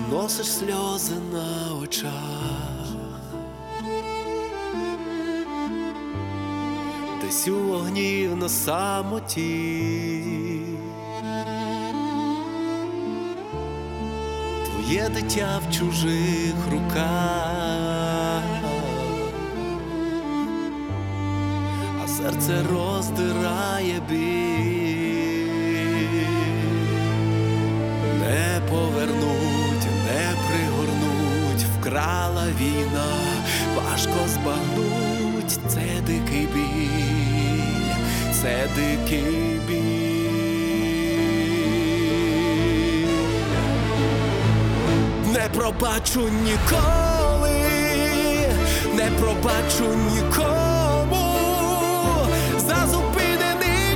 носиш сльози на очах, десь у вогні на самоті. Твоє дитя в чужих руках, а серце роздирає біль. Не повернуть, не пригорнуть, вкрала війна, важко збагнуть. Це дикий біль, це дикий біль. Не пробачу ніколи, не пробачу нікому за зупинений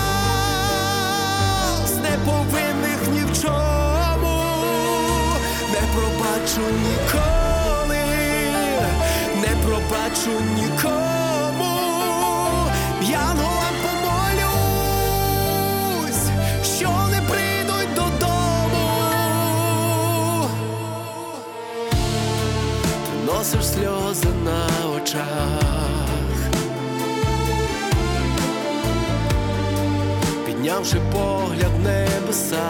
час, неповинних ні в чому. Не пробачу ніколи, не пробачу нікому. Янголам помолюсь, що не прийдуть додому. Ти носиш сльози на очах, піднявши погляд в небеса.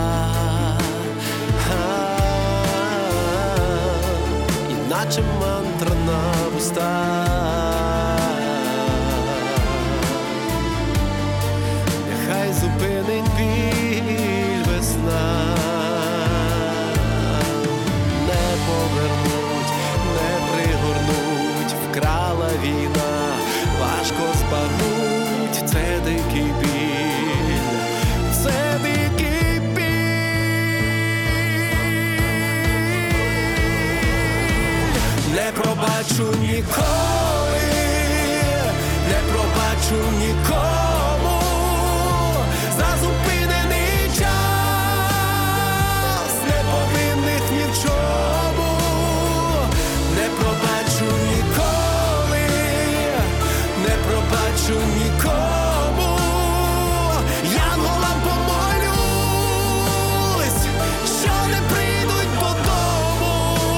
Іначе мантра на вустах. Нехай зупинить біль весна. Не повернуть, не пригорнуть, вкрала війна, важко збагнуть. Це дикий біль, це дикий біль. Не пробачу ніколи, не пробачу нікому за зупинений час, неповинних ні в чому. Не пробачу ніколи, не пробачу нікому. Янголам помолюсь, що не прийдуть додому.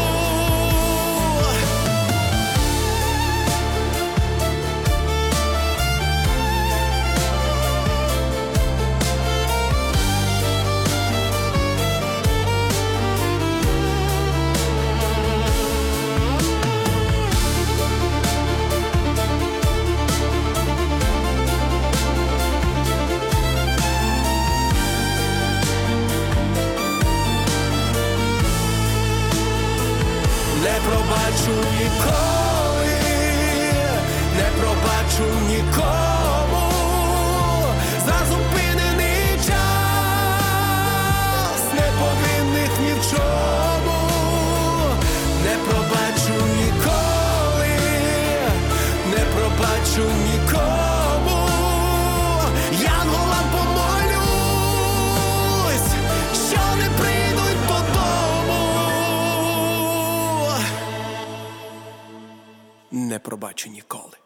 Не пробачу ніколи, не пробачу нікому за зупинений час, неповинних ні в чому. Не пробачу ніколи, не пробачу нікому. Янголам помолюсь, що не прийдуть додому. Не пробачу ніколи.